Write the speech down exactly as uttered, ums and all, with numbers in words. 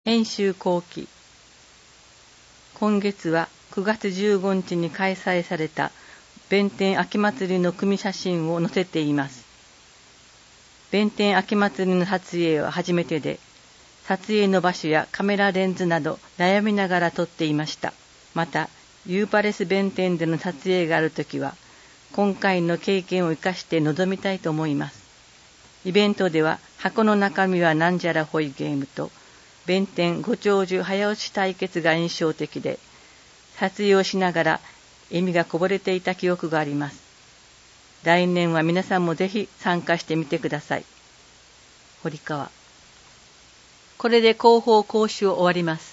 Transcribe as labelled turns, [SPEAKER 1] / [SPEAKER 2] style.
[SPEAKER 1] 演習後期。今月はくがつじゅうごにちに開催された弁天秋祭りの組写真を載せています。弁天秋祭りの撮影は初めてで、撮影の場所やカメラレンズなど悩みながら撮っていました。また、ユーパレス弁天での撮影があるときは、今回の経験を生かして臨みたいと思います。イベントでは箱の中身はなんじゃらほいゲームと、弁天ご長寿早押し対決が印象的で、撮影をしながら笑みがこぼれていた記憶があります。来年は皆さんもぜひ参加してみてください。堀川。これで広報講習を終わります。